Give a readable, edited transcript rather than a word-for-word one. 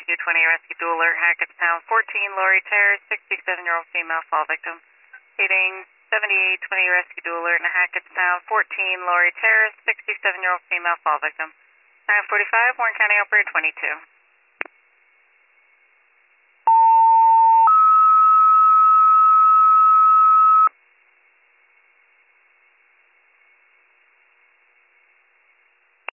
Rescue 20, Rescue Dual Alert, Hackettstown 14, Lori Terrace, 67-year-old female fall victim. Heading 7820 Rescue Dual Alert in Hackettstown 14, Lori Terrace, 67-year-old female fall victim. 945, Warren County Operator 22.